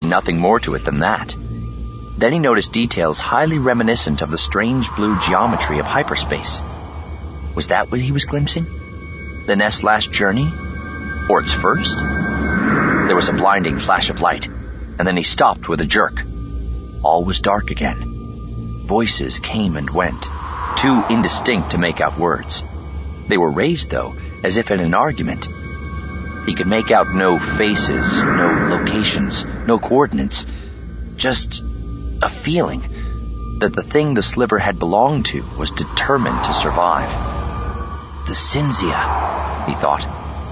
nothing more to it than that. Then he noticed details highly reminiscent of the strange blue geometry of hyperspace. Was that what he was glimpsing? The nest's last journey? Or its first? There was a blinding flash of light, and then he stopped with a jerk. All was dark again. Voices came and went, too indistinct to make out words. They were raised, though, as if in an argument. He could make out no faces, no locations, no coordinates. Just a feeling that the thing the sliver had belonged to was determined to survive. The Cinzia, he thought.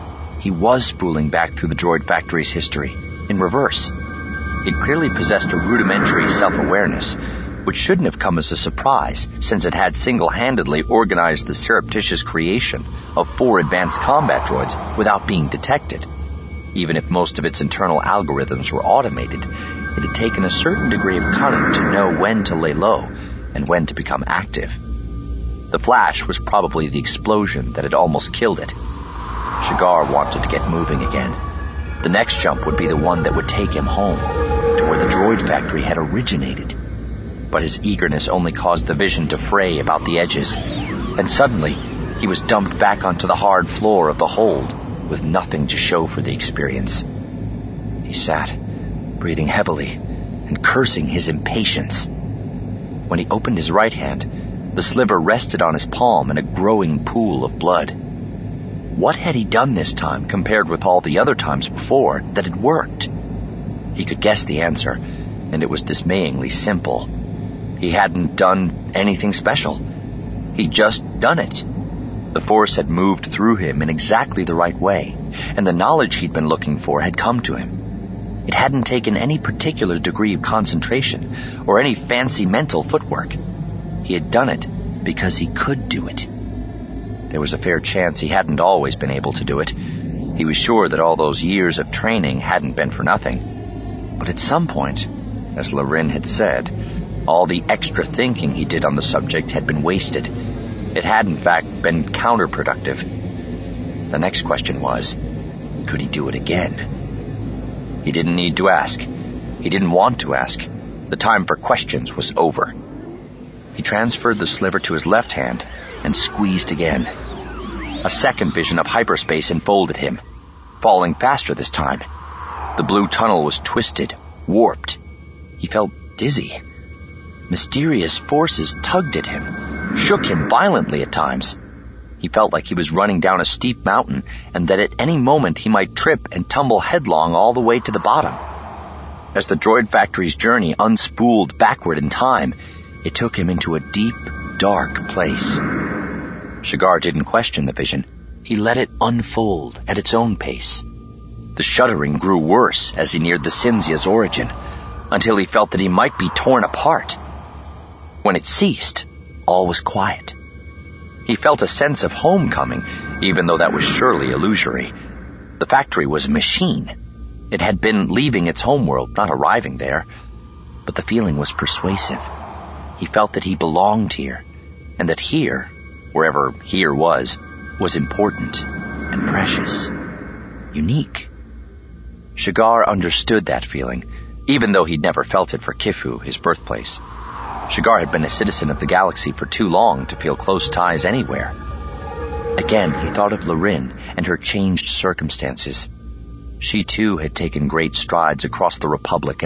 He was spooling back through the droid factory's history, in reverse. It clearly possessed a rudimentary self-awareness, which shouldn't have come as a surprise, since it had single-handedly organized the surreptitious creation of 4 advanced combat droids without being detected. Even if most of its internal algorithms were automated, it had taken a certain degree of cunning to know when to lay low and when to become active. The flash was probably the explosion that had almost killed it. Shigar wanted to get moving again. The next jump would be the one that would take him home, to where the droid factory had originated. But his eagerness only caused the vision to fray about the edges, and suddenly he was dumped back onto the hard floor of the hold, with nothing to show for the experience. He sat, breathing heavily and cursing his impatience. When he opened his right hand, the sliver rested on his palm in a growing pool of blood. What had he done this time compared with all the other times before that had worked? He could guess the answer, and it was dismayingly simple. He hadn't done anything special. He'd just done it. The Force had moved through him in exactly the right way, and the knowledge he'd been looking for had come to him. It hadn't taken any particular degree of concentration or any fancy mental footwork. He had done it because he could do it. There was a fair chance he hadn't always been able to do it. He was sure that all those years of training hadn't been for nothing. But at some point, as Lorin had said, all the extra thinking he did on the subject had been wasted. It had, in fact, been counterproductive. The next question was, could he do it again? He didn't need to ask. He didn't want to ask. The time for questions was over. He transferred the sliver to his left hand and squeezed again. A second vision of hyperspace enfolded him, falling faster this time. The blue tunnel was twisted, warped. He felt dizzy. Mysterious forces tugged at him, shook him violently at times. He felt like he was running down a steep mountain and that at any moment he might trip and tumble headlong all the way to the bottom. As the droid factory's journey unspooled backward in time, it took him into a deep, dark place. Shigar didn't question the vision. He let it unfold at its own pace. The shuddering grew worse as he neared the Cinzia's origin, until he felt that he might be torn apart. When it ceased, all was quiet. He felt a sense of homecoming, even though that was surely illusory. The factory was a machine. It had been leaving its homeworld, not arriving there. But the feeling was persuasive. He felt that he belonged here, and that here, wherever here was important and precious, unique. Shigar understood that feeling, even though he'd never felt it for Kifu, his birthplace. Shigar had been a citizen of the galaxy for too long to feel close ties anywhere. Again, he thought of Lorin and her changed circumstances. She, too, had taken great strides across the Republic